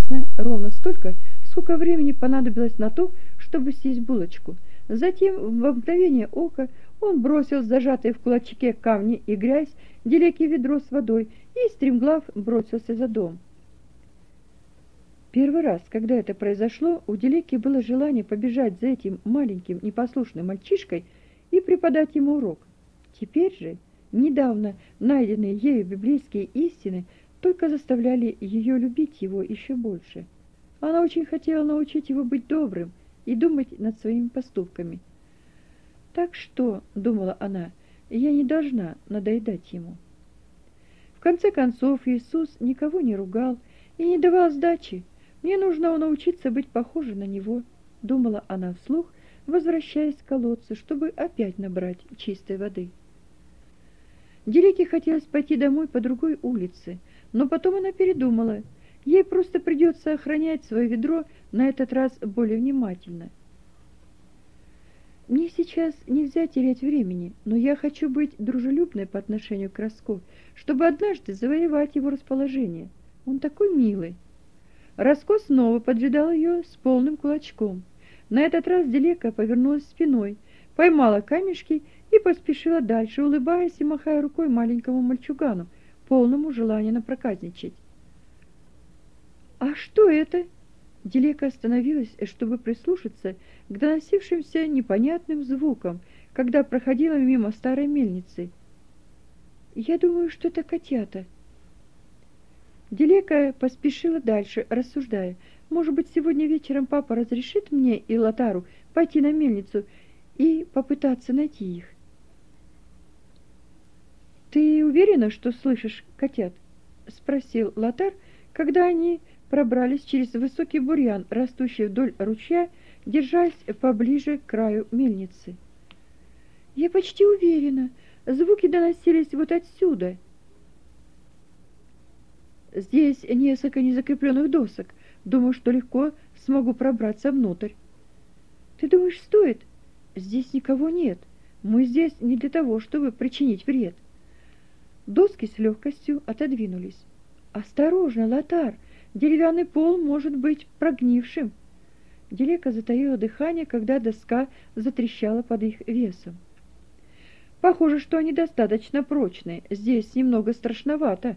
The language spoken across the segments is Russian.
прекрасно, ровно столько, сколько времени понадобилось на то, чтобы съесть булочку. Затем, в мгновение ока, он бросил зажатые в кулачке камни и грязь, Дилеке ведро с водой и, стремглав, бросился за дом. Первый раз, когда это произошло, у Дилеки было желание побежать за этим маленьким непослушным мальчишкой и преподать ему урок. Теперь же, недавно найденные ею библейские истины только заставляли ее любить его еще больше. Она очень хотела научить его быть добрым и думать над своими поступками. «Так что, — думала она, — я не должна надоедать ему». В конце концов, Иисус никого не ругал и не давал сдачи. «Мне нужно научиться быть похожей на него», — думала она вслух, возвращаясь к колодцу, чтобы опять набрать чистой воды. Дилеке хотелось пойти домой по другой улице, но потом она передумала. Ей просто придется охранять свое ведро на этот раз более внимательно. «Мне сейчас нельзя терять времени, но я хочу быть дружелюбной по отношению к Раско, чтобы однажды завоевать его расположение. Он такой милый». Раско снова поджидал ее с полным кулачком. На этот раз Дилека повернулась спиной, поймала камешки и поспешила дальше, улыбаясь и махая рукой маленькому мальчугану, полному желания напроказничать. «А что это?» Дилека остановилась, чтобы прислушаться к доносившимся непонятным звукам, когда проходила мимо старой мельницы. «Я думаю, что это котята». Дилека поспешила дальше, рассуждая: может быть, сегодня вечером папа разрешит мне и Лотару пойти на мельницу и попытаться найти их. «Ты уверена, что слышишь котят?» — спросил Лотар, когда они пробрались через высокий бурьян, растущий вдоль ручья, держась поближе к краю мельницы. «Я почти уверена. Звуки доносились вот отсюда». «Здесь несколько незакрепленных досок. Думаю, что легко смогу пробраться внутрь». «Ты думаешь, стоит? Здесь никого нет. Мы здесь не для того, чтобы причинить вред». Доски с легкостью отодвинулись. «Осторожно, Лотар! Деревянный пол может быть прогнившим». Дилека затаила дыхание, когда доска затрещала под их весом. «Похоже, что они достаточно прочные. Здесь немного страшновато».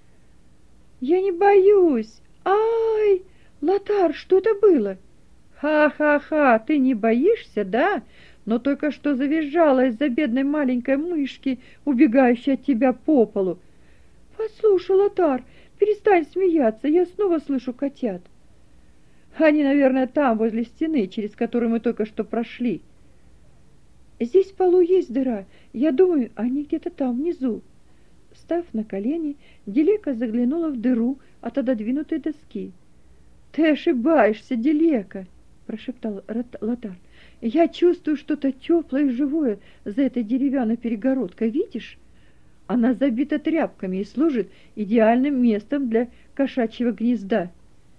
«Я не боюсь! Ай! Лотар, что это было?» «Ха-ха-ха! Ты не боишься, да? Но только что завизжала из-за бедной маленькой мышки, убегающей от тебя по полу». «Послушай, Лотар, перестань смеяться, я снова слышу котят». «Они, наверное, там, возле стены, через которую мы только что прошли». «Здесь в полу есть дыра. Я думаю, они где-то там, внизу». Встав на колени, Дилека заглянула в дыру от отодвинутой доски. «Ты ошибаешься, Дилека!» — прошептал Лотар. «Я чувствую что-то теплое и живое за этой деревянной перегородкой. Видишь? Она забита тряпками и служит идеальным местом для кошачьего гнезда».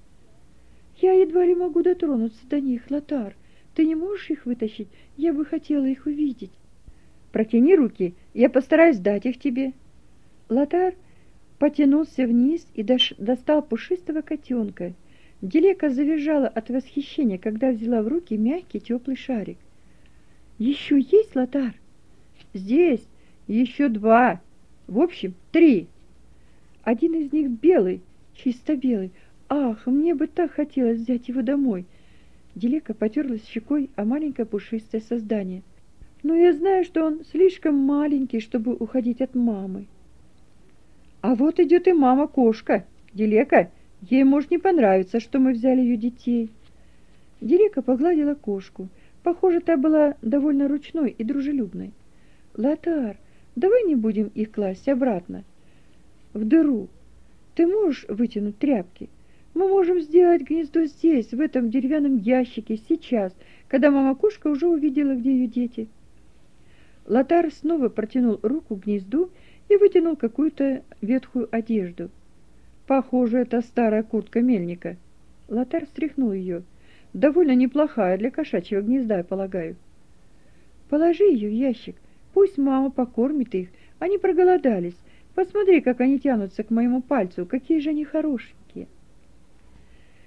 «Я едва ли могу дотронуться до них, Лотар. Ты не можешь их вытащить? Я бы хотела их увидеть». «Протяни руки, я постараюсь дать их тебе». Лотар потянулся вниз и достал пушистого котенка. Дилека завизжала от восхищения, когда взяла в руки мягкий теплый шарик. «Еще есть, Лотар?» «Здесь еще 2. В общем, 3. Один из них белый, чисто белый. Ах, мне бы так хотелось взять его домой». Дилека потерлась щекой о маленькое пушистое создание. «Но я знаю, что он слишком маленький, чтобы уходить от мамы». «А вот идет и мама-кошка, Дилека. Ей может не понравиться, что мы взяли ее детей». Дилека погладила кошку. Похоже, та была довольно ручной и дружелюбной. «Лотар, давай не будем их класть обратно в дыру. Ты можешь вытянуть тряпки? Мы можем сделать гнездо здесь, в этом деревянном ящике, сейчас, когда мама-кошка уже увидела, где ее дети». Лотар снова протянул руку к гнезду и вытянул какую-то ветхую одежду. «Похоже, это старая куртка мельника». Лотар встряхнул ее. «Довольно неплохая для кошачьего гнезда, я полагаю». «Положи ее в ящик. Пусть мама покормит их. Они проголодались. Посмотри, как они тянутся к моему пальцу. Какие же они хорошенькие».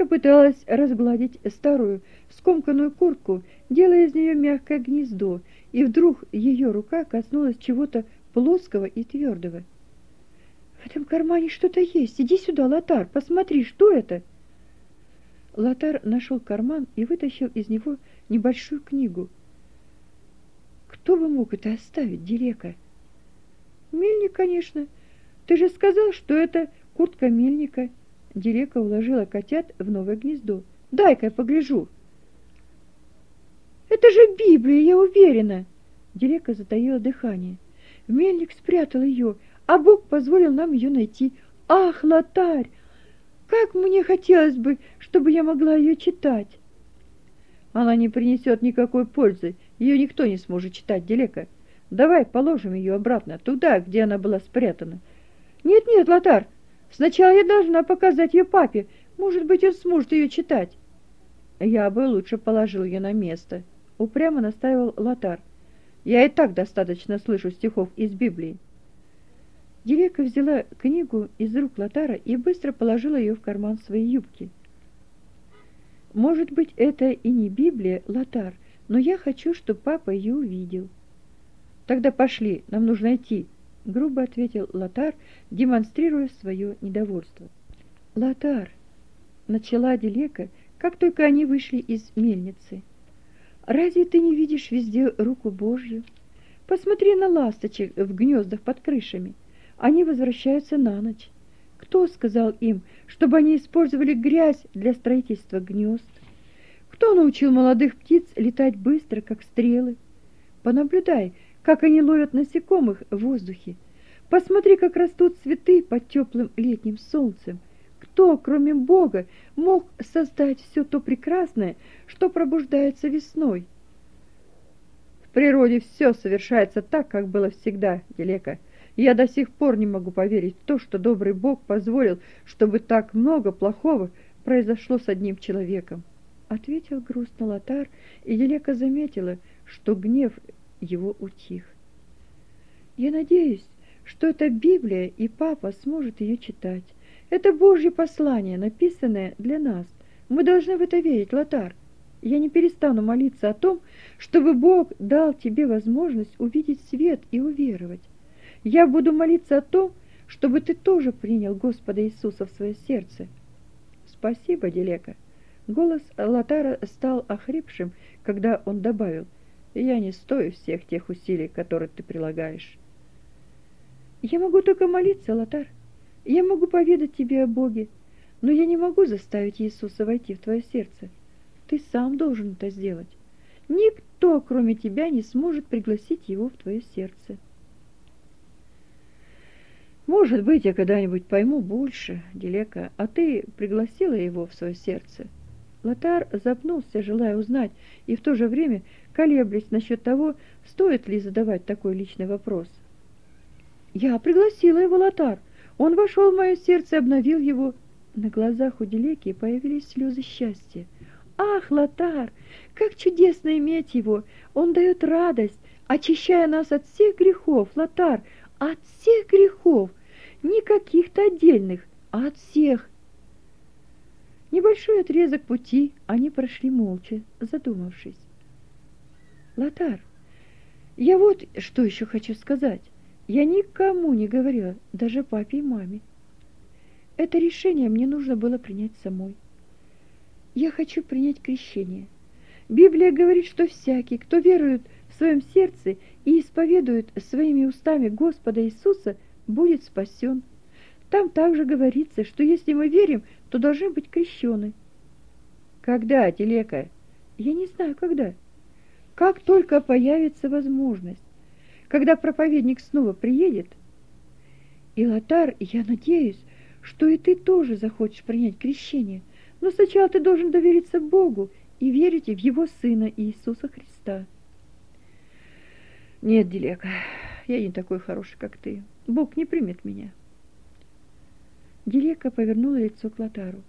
пыталась разгладить старую скомканную куртку, делая из нее мягкое гнездо, и вдруг ее рука коснулась чего-то плоского и твердого. «В этом кармане что-то есть. Иди сюда, Лотар, посмотри, что это?» Лотар нашел карман и вытащил из него небольшую книгу. «Кто бы мог это оставить, Дилека?» «Мельник, конечно. Ты же сказал, что это куртка мельника». Дилека уложила котят в новое гнездо. «Дай-ка я погляжу». «Это же Библия, я уверена!» Дилека затаила дыхание. Мельник спрятал ее, а Бог позволил нам ее найти. «Ах, Лотарь! Как мне хотелось бы, чтобы я могла ее читать!» «Она не принесет никакой пользы, ее никто не сможет читать, Дилека. Давай положим ее обратно, туда, где она была спрятана». «Нет-нет, Лотар, сначала я должна показать ее папе. Может быть, он сможет ее читать». «Я бы лучше положил ее на место», — упрямо настаивал Лотар. «Я и так достаточно слышу стихов из Библии». Дилека взяла книгу из рук Лотара и быстро положила ее в карман своей юбки. «Может быть, это и не Библия, Лотар, но я хочу, чтобы папа ее увидел». «Тогда пошли, нам нужно идти», — грубо ответил Лотар, демонстрируя свое недовольство. «Лотар», — начала Дилека, как только они вышли из мельницы, — «разве ты не видишь везде руку Божью? Посмотри на ласточек в гнездах под крышами. Они возвращаются на ночь. Кто сказал им, чтобы они использовали грязь для строительства гнезд? Кто научил молодых птиц летать быстро, как стрелы? Понаблюдай, как они ловят насекомых в воздухе. Посмотри, как растут цветы под теплым летним солнцем. Кто, кроме Бога, мог создать все то прекрасное, что пробуждается весной?» «В природе все совершается так, как было всегда, Дилека. Я до сих пор не могу поверить в то, что добрый Бог позволил, чтобы так много плохого произошло с одним человеком», — ответил грустно Лотар, и Дилека заметила, что гнев его утих. «Я надеюсь, что это Библия, и папа сможет ее читать. Это Божье послание, написанное для нас. Мы должны в это верить, Лотар. Я не перестану молиться о том, чтобы Бог дал тебе возможность увидеть свет и уверовать. Я буду молиться о том, чтобы ты тоже принял Господа Иисуса в свое сердце». «Спасибо, Дилека». Голос Лотара стал охрипшим, когда он добавил: «Я не стою всех тех усилий, которые ты прилагаешь». «Я могу только молиться, Лотар. Я могу поведать тебе о Боге, но я не могу заставить Иисуса войти в твое сердце. Ты сам должен это сделать. Никто, кроме тебя, не сможет пригласить его в твое сердце». «Может быть, я когда-нибудь пойму больше, Дилека, а ты пригласила его в свое сердце?» Лотар запнулся, желая узнать, и в то же время колеблясь насчет того, стоит ли задавать такой личный вопрос. «Я пригласила его, Лотар. Он вошел в мое сердце и обновил его». На глазах у Дилеки появились слезы счастья. «Ах, Лотар, как чудесно иметь его! Он дает радость, очищая нас от всех грехов, Лотар, от всех грехов, не каких-то отдельных, а от всех». Небольшой отрезок пути они прошли молча, задумавшись. «Лотар, я вот что еще хочу сказать. Я никому не говорила, даже папе и маме. Это решение мне нужно было принять самой. Я хочу принять крещение. Библия говорит, что всякий, кто верует в своем сердце и исповедует своими устами Господа Иисуса, будет спасен. Там также говорится, что если мы верим, то должны быть крещены». «Когда, Дилека?» «Я не знаю, когда. Как только появится возможность. Когда проповедник снова приедет. И, Лотар, я надеюсь, что и ты тоже захочешь принять крещение. Но сначала ты должен довериться Богу и верить в Его Сына Иисуса Христа». «Нет, Дилека, я не такой хороший, как ты. Бог не примет меня». Дилека повернула лицо к Лотару.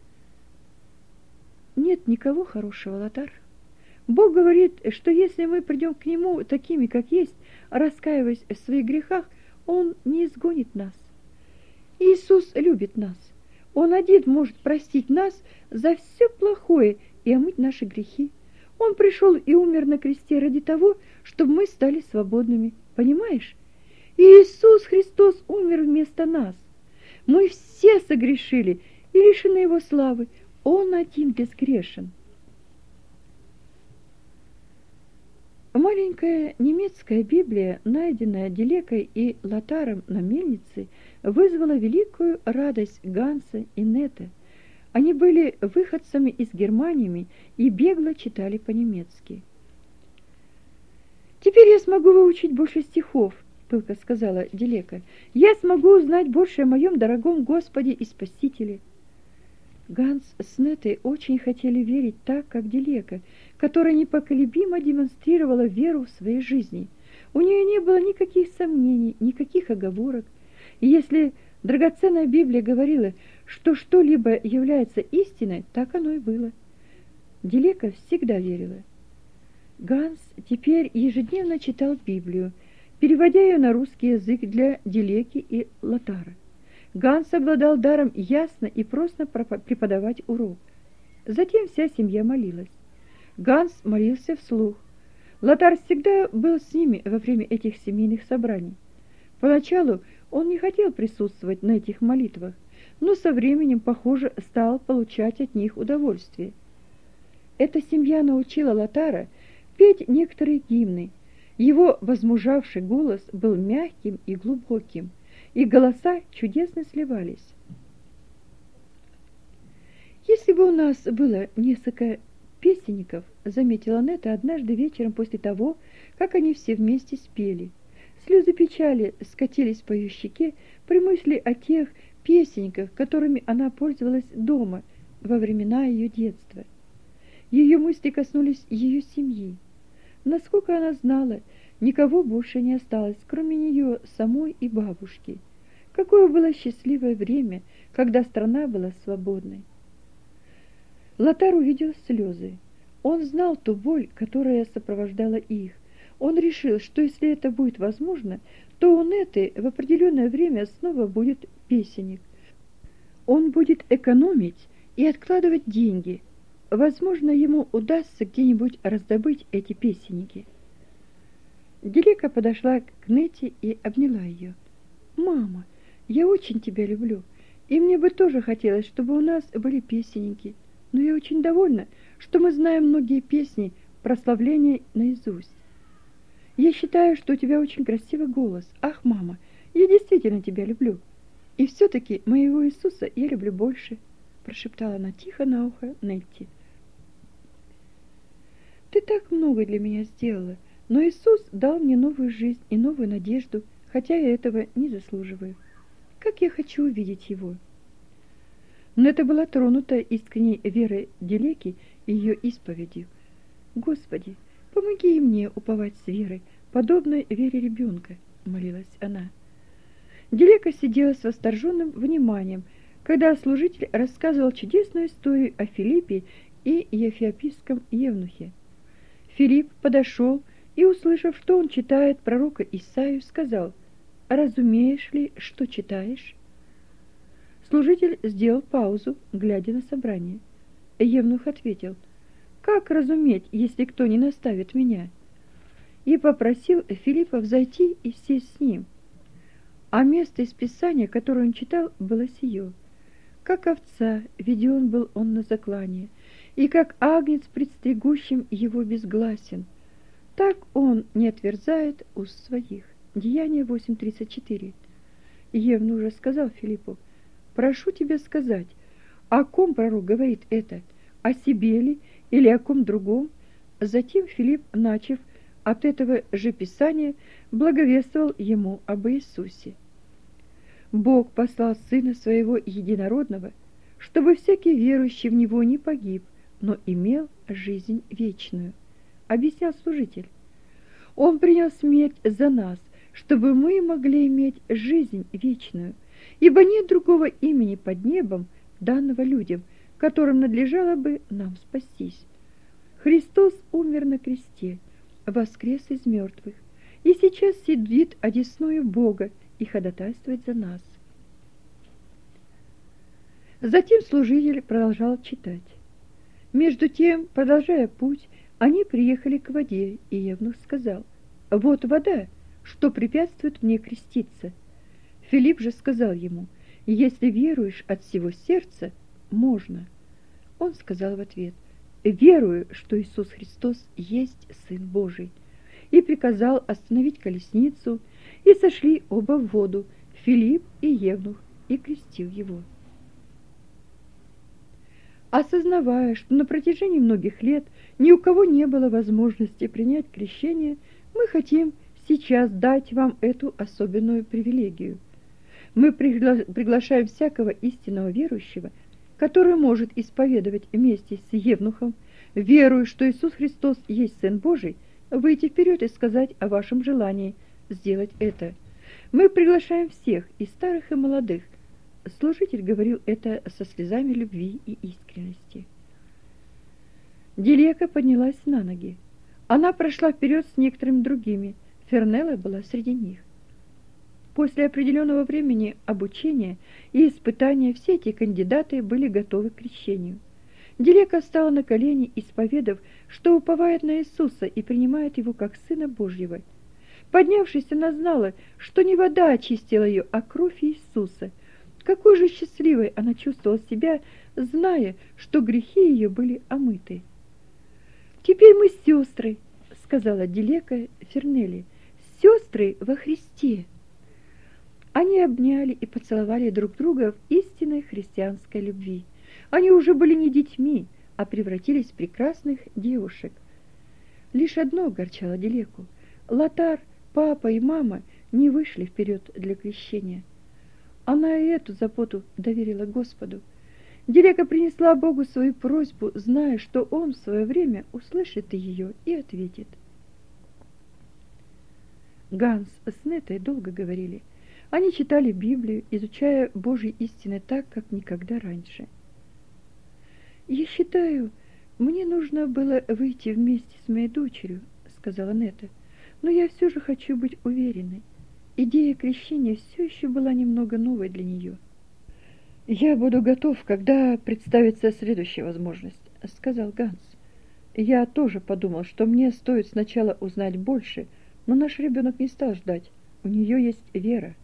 «Нет никого хорошего, Лотар. Бог говорит, что если мы придем к Нему такими, как есть, раскаиваясь в своих грехах, Он не изгонит нас. Иисус любит нас. Он один может простить нас за все плохое и омыть наши грехи. Он пришел и умер на кресте ради того, чтобы мы стали свободными. Понимаешь? Иисус Христос умер вместо нас. Мы все согрешили и лишены Его славы. Он один безгрешен. Маленькая немецкая Библия, найденная Делекой и Лотаром на мельнице, вызвала великую радость Ганса и Нетте. Они были выходцами из Германии и бегло читали по-немецки. «Теперь я смогу выучить больше стихов», — пылко сказала Делека. «Я смогу узнать больше о моем дорогом Господе и Спасителе». Ганс с Неттой очень хотели верить так, как Делека, которая непоколебимо демонстрировала веру в своей жизни. У нее не было никаких сомнений, никаких оговорок. И если драгоценная Библия говорила, что что-либо является истиной, так оно и было. Делека всегда верила. Ганс теперь ежедневно читал Библию, переводя ее на русский язык для Делеки и Лотара. Ганс обладал даром ясно и просто преподавать урок. Затем вся семья молилась. Ганс молился вслух. Лотар всегда был с ними во время этих семейных собраний. Поначалу он не хотел присутствовать на этих молитвах, но со временем, похоже, стал получать от них удовольствие. Эта семья научила Лотара петь некоторые гимны. Его возмужавший голос был мягким и глубоким, и голоса чудесно сливались. «Если бы у нас было несколько песенников», — заметила Нетта однажды вечером после того, как они все вместе спели. Слезы печали скатились по ее щеке при мысли о тех песенниках, которыми она пользовалась дома во времена ее детства. Ее мысли коснулись ее семьи. Насколько она знала, никого больше не осталось, кроме нее самой и бабушки. Какое было счастливое время, когда страна была свободной. Лотар увидел слезы. Он знал ту боль, которая сопровождала их. Он решил, что если это будет возможно, то у Нетты в определенное время снова будет песенник. Он будет экономить и откладывать деньги. Возможно, ему удастся где-нибудь раздобыть эти песенники. Делека подошла к Нетте и обняла ее. «Мама, я очень тебя люблю, и мне бы тоже хотелось, чтобы у нас были песенники. Но я очень довольна, что мы знаем многие песни прославления наизусть. Я считаю, что у тебя очень красивый голос. Ах, мама, я действительно тебя люблю. И все-таки моего Иисуса я люблю больше», — прошептала она тихо на ухо Нетти. «Ты так много для меня сделала, но Иисус дал мне новую жизнь и новую надежду, хотя я этого не заслуживаю. Как я хочу увидеть Его!» Но это была тронута искренней верой Делеки и ее исповедью. «Господи, помоги и мне уповать с верой, подобной вере ребенка», — молилась она. Делека сидела с восторженным вниманием, когда служитель рассказывал чудесную историю о Филиппе и эфиопийском евнухе. Филипп подошел и, услышав, что он читает пророка Исаию, сказал: «Разумеешь ли, что читаешь?» Служитель сделал паузу, глядя на собрание. Евнух ответил: «Как разуметь, если кто не наставит меня?» И попросил Филиппа взойти и сесть с ним. А место из Писания, которое он читал, было сие: «Как овца веден был он на заклание, и как агнец пред стригущим его безгласен, так он не отверзает уст своих». Деяние 8:34. Евнух уже сказал Филиппу: «Прошу тебя сказать, о ком пророк говорит это, о себе ли или о ком другом?» Затем Филипп, начав от этого же Писания, благовествовал ему об Иисусе. «Бог послал Сына Своего Единородного, чтобы всякий верующий в Него не погиб, но имел жизнь вечную», — объяснял служитель. «Он принял смерть за нас, чтобы мы могли иметь жизнь вечную, ибо нет другого имени под небом, данного людям, которым надлежало бы нам спастись. Христос умер на кресте, воскрес из мертвых, и сейчас сидит одесную Бога и ходатайствует за нас». Затем служитель продолжал читать. Между тем, продолжая путь, они приехали к воде, и Евнух сказал: «Вот вода, что препятствует мне креститься». Филипп же сказал ему: «Если веруешь от всего сердца, можно». Он сказал в ответ: «Верую, что Иисус Христос есть Сын Божий», и приказал остановить колесницу, и сошли оба в воду, Филипп и Евнух, и крестил его. Осознавая, что на протяжении многих лет ни у кого не было возможности принять крещение, мы хотим сейчас дать вам эту особенную привилегию. Мы приглашаем всякого истинного верующего, который может исповедовать вместе с Евнухом, веруя, что Иисус Христос есть Сын Божий, выйти вперед и сказать о вашем желании сделать это. Мы приглашаем всех, и старых, и молодых. Служитель говорил это со слезами любви и искренности. Дилека поднялась на ноги. Она прошла вперед с некоторыми другими. Фернелла была среди них. После определенного времени обучения и испытания все эти кандидаты были готовы к крещению. Дилека встала на колени, исповедав, что уповает на Иисуса и принимает его как Сына Божьего. Поднявшись, она знала, что не вода очистила ее, а кровь Иисуса. Какой же счастливой она чувствовала себя, зная, что грехи ее были омыты. «Теперь мы сестры», — сказала Дилека Фернелли, — «сестры во Христе». Они обняли и поцеловали друг друга в истинной христианской любви. Они уже были не детьми, а превратились в прекрасных девушек. Лишь одно огорчало Дилеку. Лотар, папа и мама не вышли вперед для крещения. Она и эту заботу доверила Господу. Дилека принесла Богу свою просьбу, зная, что Он в свое время услышит ее и ответит. Ганс с Нетой долго говорили. Они читали Библию, изучая Божьи истины так, как никогда раньше. «Я считаю, мне нужно было выйти вместе с моей дочерью», — сказала Нета, «но я все же хочу быть уверенной. Идея крещения все еще была немного новой для нее». «Я буду готов, когда представится следующая возможность», — сказал Ганс. «Я тоже подумал, что мне стоит сначала узнать больше, но наш ребенок не стал ждать. У нее есть вера».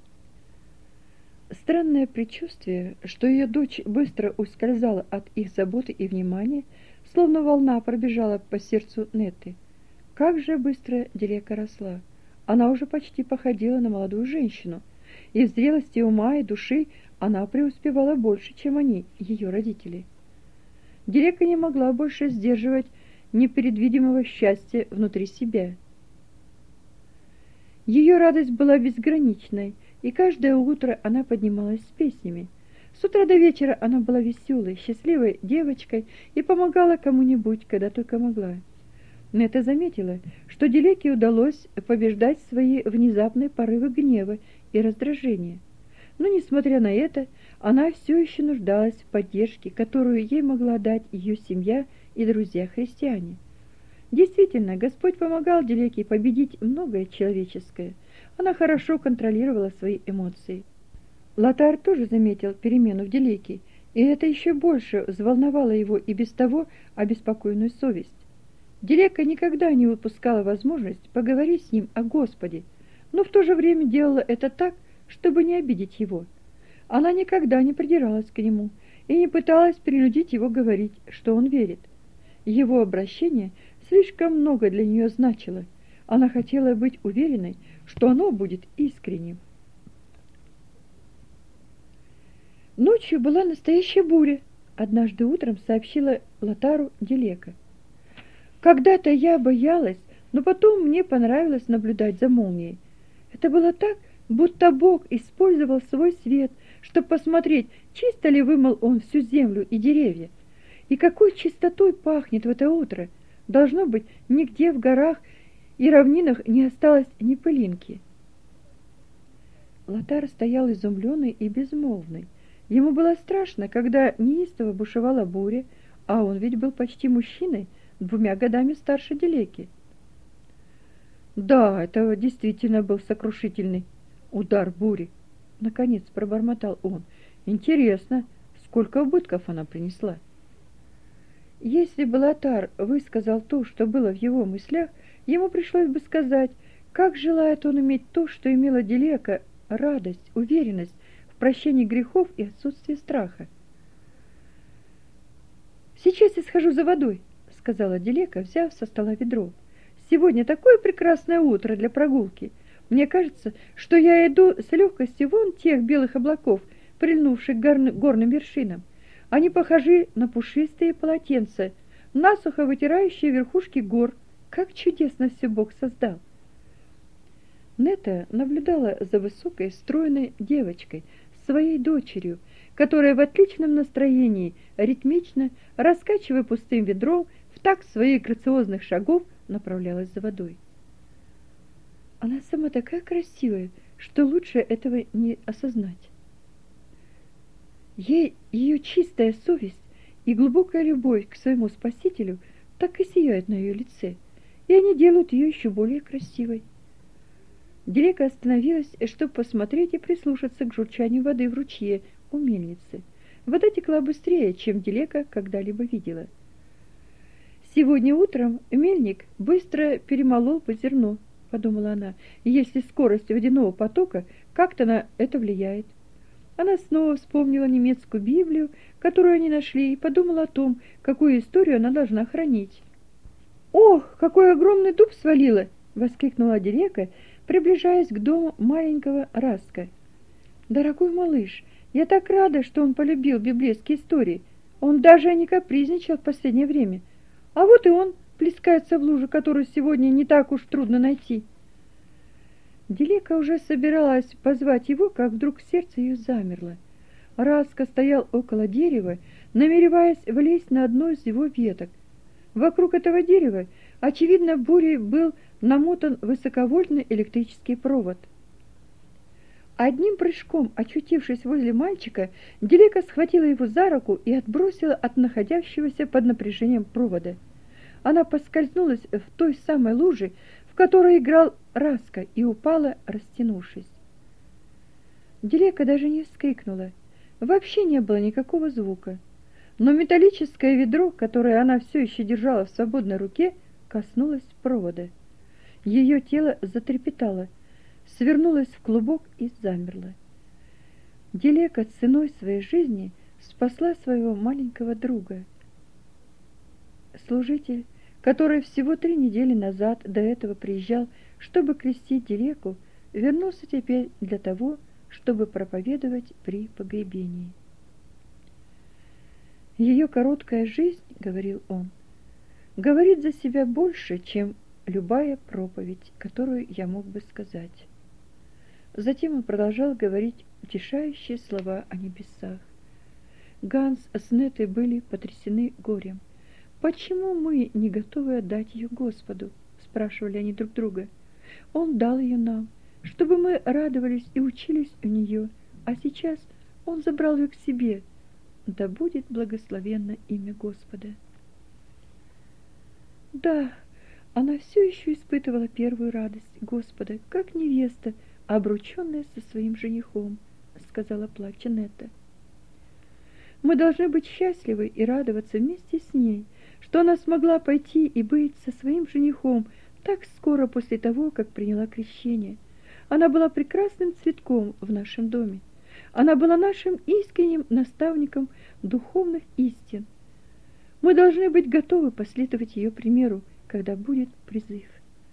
Странное предчувствие, что ее дочь быстро ускользала от их заботы и внимания, словно волна пробежала по сердцу Нетты. Как же быстро Дилека росла! Она уже почти походила на молодую женщину, и в зрелости ума и души она преуспевала больше, чем они, ее родители. Дилека не могла больше сдерживать непредвидимого счастья внутри себя. Ее радость была безграничной, и каждое утро она поднималась с песнями. С утра до вечера она была веселой, счастливой девочкой и помогала кому-нибудь, когда только могла. Нета заметила, что Дилеке удалось побеждать свои внезапные порывы гнева и раздражения. Но, несмотря на это, она все еще нуждалась в поддержке, которую ей могла дать ее семья и друзья-христиане. Действительно, Господь помогал Дилеке победить многое человеческое. Она хорошо контролировала свои эмоции. Лотар тоже заметил перемену в Дилеке, и это еще больше взволновало его и без того обеспокоенную совесть. Дилека никогда не упускала возможность поговорить с ним о Господе, но в то же время делала это так, чтобы не обидеть его. Она никогда не придиралась к нему и не пыталась принудить его говорить, что он верит. Его обращение слишком много для нее значило. Она хотела быть уверенной, что оно будет искренним. Ночью была настоящая буря, однажды утром сообщила Лотару Дилека. Когда-то я боялась, но потом мне понравилось наблюдать за молнией. Это было так, будто Бог использовал свой свет, чтобы посмотреть, чисто ли вымыл он всю землю и деревья. И какой чистотой пахнет в это утро! Должно быть, нигде в горах и равнинах не осталось ни пылинки. Лотар стоял изумленный и безмолвный. Ему было страшно, когда неистово бушевала буря, а он ведь был почти мужчиной, 2 годами старше Дилеки. Да, это действительно был сокрушительный удар бури. Наконец пробормотал он. Интересно, сколько убытков она принесла. Если бы Лотар высказал то, что было в его мыслях, ему пришлось бы сказать, как желает он иметь то, что имела Дилека: радость, уверенность в прощении грехов и отсутствие страха. «Сейчас я схожу за водой», — сказала Дилека, взяв со стола ведро. «Сегодня такое прекрасное утро для прогулки. Мне кажется, что я иду с легкостью вон тех белых облаков, прильнувших к горным вершинам. Они похожи на пушистые полотенца, насухо вытирающие верхушки гор. Как чудесно все Бог создал!» Нета наблюдала за высокой, стройной девочкой, своей дочерью, которая в отличном настроении, ритмично, раскачивая пустым ведром, в такт своих грациозных шагов направлялась за водой. Она сама такая красивая, что лучше этого не осознать. Ее чистая совесть и глубокая любовь к своему Спасителю так и сияют на ее лице, и они делают ее еще более красивой. Дилека остановилась, чтобы посмотреть и прислушаться к журчанию воды в ручье у мельницы. Вода текла быстрее, чем Дилека когда-либо видела. «Сегодня утром мельник быстро перемолол бы зерно», — подумала она, — «если скорость водяного потока как-то на это влияет». Она снова вспомнила немецкую Библию, которую они нашли, и подумала о том, какую историю она должна хранить. «Ох, какой огромный дуб свалила!» — воскликнула Дилека, приближаясь к дому маленького Раска. «Дорогой малыш, я так рада, что он полюбил библейские истории. Он даже не капризничал в последнее время. А вот и он плескается в лужу, которую сегодня не так уж трудно найти». Дилека уже собиралась позвать его, как вдруг сердце ее замерло. Раска стоял около дерева, намереваясь влезть на одну из его веток. Вокруг этого дерева, очевидно, бурей был намотан высоковольтный электрический провод. Одним прыжком, очутившись возле мальчика, Дилека схватила его за руку и отбросила от находящегося под напряжением провода. Она поскользнулась в той самой луже, в которой играл Раска, и упала, растянувшись. Дилека даже не вскрикнула. Вообще не было никакого звука. Но металлическое ведро, которое она все еще держала в свободной руке, коснулось провода. Ее тело затрепетало, свернулось в клубок и замерло. Дилека ценой своей жизни спасла своего маленького друга. Служитель, который всего 3 недели назад до этого приезжал, чтобы крестить Дилеку, вернулся теперь для того, чтобы проповедовать при погребении. «Ее короткая жизнь, — говорил он, — говорит за себя больше, чем любая проповедь, которую я мог бы сказать». Затем он продолжал говорить утешающие слова о небесах. Ганс с Нетой были потрясены горем. «Почему мы не готовы отдать ее Господу?» — спрашивали они друг друга. «Он дал ее нам, чтобы мы радовались и учились у нее, а сейчас он забрал ее к себе. Да будет благословенно имя Господа». Да, она все еще испытывала первую радость Господа, как невеста, обрученная со своим женихом, — сказала плача Нета. «Мы должны быть счастливы и радоваться вместе с ней, что она смогла пойти и быть со своим женихом так скоро после того, как приняла крещение. Она была прекрасным цветком в нашем доме. Она была нашим искренним наставником духовных истин. Мы должны быть готовы последовать ее примеру, когда будет призыв».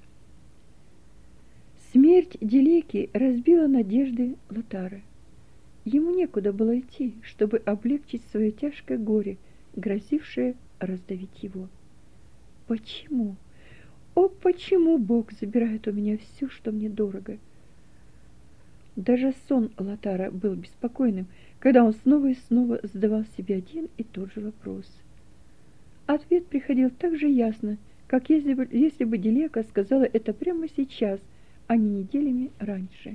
Смерть Дилеки разбила надежды Лотара. Ему некуда было идти, чтобы облегчить свое тяжкое горе, грозившее раздавить его. Почему? О, почему Бог забирает у меня все, что мне дорого? Даже сон Лотара был беспокойным, когда он снова и снова задавал себе один и тот же вопрос. Ответ приходил так же ясно, как если бы Дилека сказала это прямо сейчас, а не неделями раньше.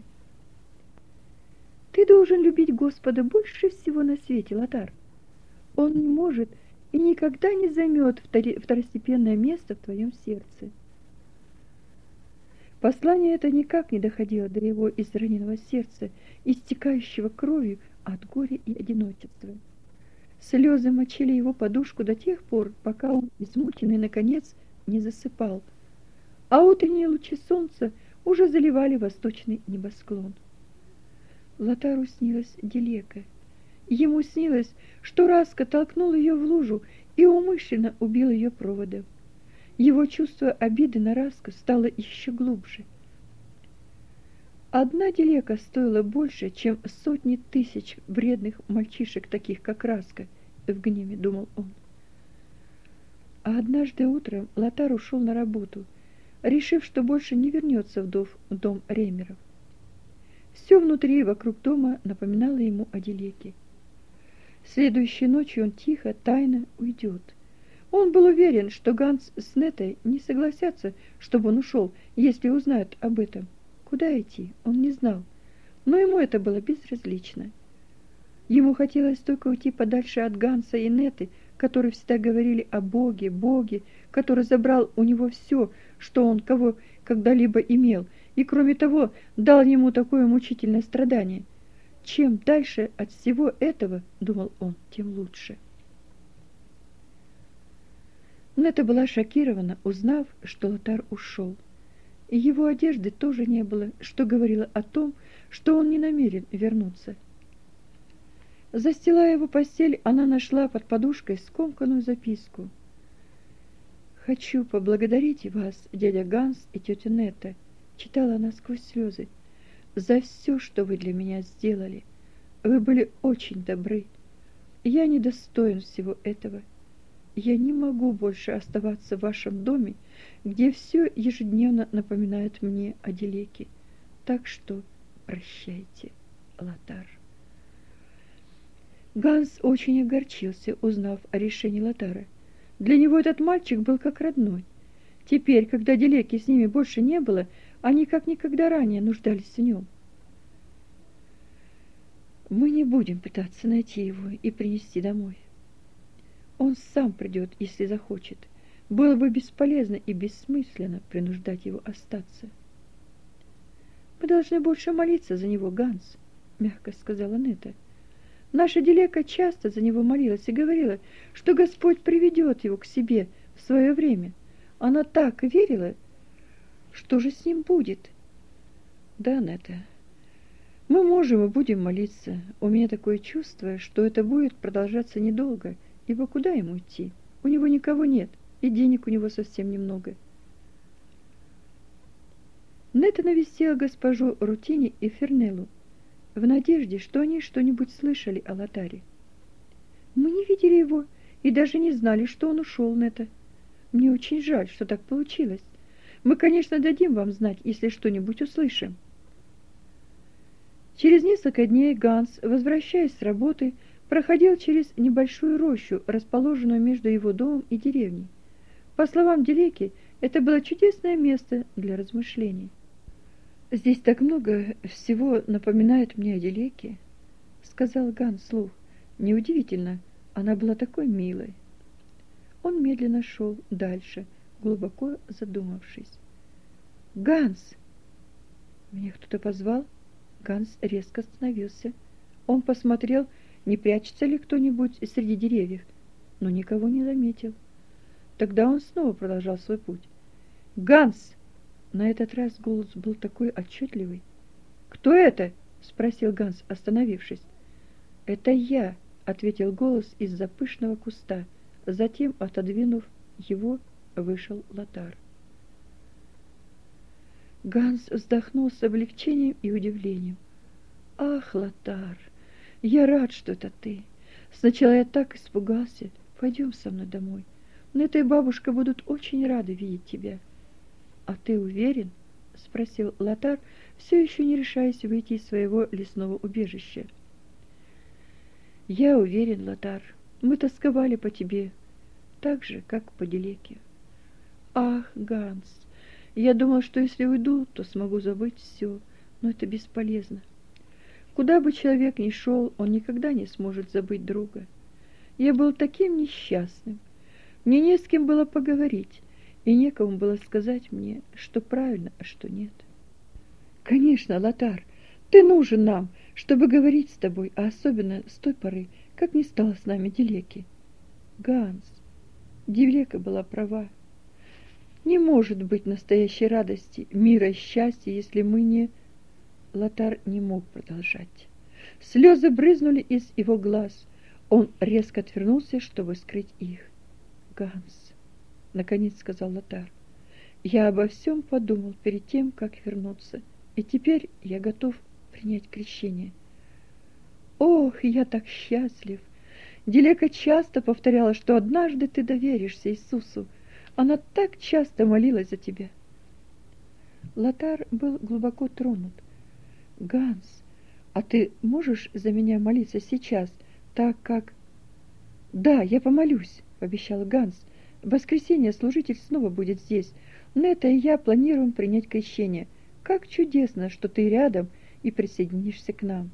«Ты должен любить Господа больше всего на свете, Лотар. Он не может и никогда не займет второстепенное место в твоем сердце». Послание это никак не доходило до его израненного сердца, истекающего кровью от горя и одиночества. Слезы мочили его подушку до тех пор, пока он, измученный, наконец, не засыпал. А утренние лучи солнца уже заливали восточный небосклон. Лотару снилась Дилека. Ему снилось, что Раска толкнул ее в лужу и умышленно убил ее проводом. Его чувство обиды на Раску стало еще глубже. Одна Дилека стоила больше, чем сотни тысяч вредных мальчишек, таких как Раска, в гневе думал он. А однажды утром Лотар ушел на работу, решив, что больше не вернется в дом Ремеров. Все внутри и вокруг дома напоминало ему о Дилеке. Следующей ночью он тихо, тайно уйдет. Он был уверен, что Ганс с Нетой не согласятся, чтобы он ушел, если узнают об этом. Куда идти, он не знал, но ему это было безразлично. Ему хотелось только уйти подальше от Ганса и Неты, которые всегда говорили о Боге, который забрал у него все, что он когда-либо имел, и, кроме того, дал ему такое мучительное страдание. Чем дальше от всего этого, думал он, тем лучше. Нета была шокирована, узнав, что Лотар ушел. И его одежды тоже не было, что говорило о том, что он не намерен вернуться. Застилая его постель, она нашла под подушкой скомканную записку. «Хочу поблагодарить вас, дядя Ганс и тетя Нета», — читала она сквозь слезы, — «за все, что вы для меня сделали. Вы были очень добры. Я недостоин всего этого. Я не могу больше оставаться в вашем доме, где все ежедневно напоминает мне о Дилеке. Так что прощайте, Лотар». Ганс очень огорчился, узнав о решении Лотара. Для него этот мальчик был как родной. Теперь, когда Дилеки с ними больше не было, они как никогда ранее нуждались в нем. «Мы не будем пытаться найти его и принести домой. Он сам придет, если захочет. Было бы бесполезно и бессмысленно принуждать его остаться». «Мы должны больше молиться за него, Ганс», — мягко сказала Нета. «Наша Дилека часто за него молилась и говорила, что Господь приведет его к себе в свое время. Она так верила. Что же с ним будет?» «Да, Нета, мы можем и будем молиться. У меня такое чувство, что это будет продолжаться недолго, ибо куда ему идти? У него никого нет, и денег у него совсем немного». Нета навестила госпожу Рутини и Фернеллу в надежде, что они что-нибудь слышали о Лотаре. «Мы не видели его и даже не знали, что он ушел, Нета. Мне очень жаль, что так получилось. Мы, конечно, дадим вам знать, если что-нибудь услышим». Через несколько дней Ганс, возвращаясь с работы, проходил через небольшую рощу, расположенную между его домом и деревней. По словам Дилеки, это было чудесное место для размышлений. «Здесь так много всего напоминает мне о Дилеке», — сказал Ганс вслух. «Неудивительно, она была такой милой». Он медленно шел дальше, глубоко задумавшись. «Ганс!» Меня кто-то позвал. Ганс резко остановился. Он посмотрел, не прячется ли кто-нибудь среди деревьев, но никого не заметил. Тогда он снова продолжал свой путь. «Ганс!» На этот раз голос был такой отчетливый. «Кто это?» — спросил Ганс, остановившись. «Это я», — ответил голос из-за пышного куста. Затем, отодвинув его, вышел Лотар. Ганс вздохнул с облегчением и удивлением. «Ах, Лотар, я рад, что это ты. Сначала я так испугался. Пойдем со мной домой. Нета и бабушка будут очень рады видеть тебя». «А ты уверен?» — спросил Лотар, все еще не решаясь выйти из своего лесного убежища. «Я уверен, Лотар. Мы тосковали по тебе, так же, как по Дилеке». «Ах, Ганс, я думал, что если уйду, то смогу забыть все, но это бесполезно. Куда бы человек ни шел, он никогда не сможет забыть друга. Я был таким несчастным. Мне не с кем было поговорить, и некому было сказать мне, что правильно, а что нет». «Конечно, Лотар, ты нужен нам, чтобы говорить с тобой, а особенно с той поры, как не стало с нами Дилеки. Ганс, Дилека была права. Не может быть настоящей радости, мира и счастья, если мы не... Лотар не мог продолжать. Слезы брызнули из его глаз. Он резко отвернулся, чтобы скрыть их. «Ганс», — наконец сказал Лотар, — «я обо всем подумал перед тем, как вернуться, и теперь я готов принять крещение». «Ох, я так счастлив!» Дилека часто повторяла, что однажды ты доверишься Иисусу. Она так часто молилась за тебя. Лотар был глубоко тронут. «Ганс, а ты можешь за меня молиться сейчас, так как...» «Да, я помолюсь», — пообещал Ганс. «В воскресенье служитель снова будет здесь. Нета и я планируем принять крещение. Как чудесно, что ты рядом и присоединишься к нам».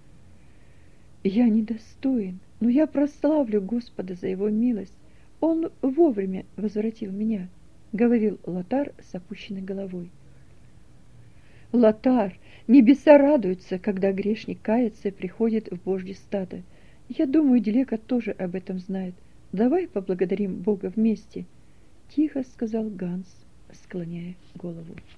«Я недостоин, но я прославлю Господа за его милость. Он вовремя возвратил меня», — говорил Лотар с опущенной головой. «Лотар, небеса радуются, когда грешник кается и приходит в Божье стадо. Я думаю, Дилека тоже об этом знает. Давай поблагодарим Бога вместе», — тихо сказал Ганс, склоняя голову.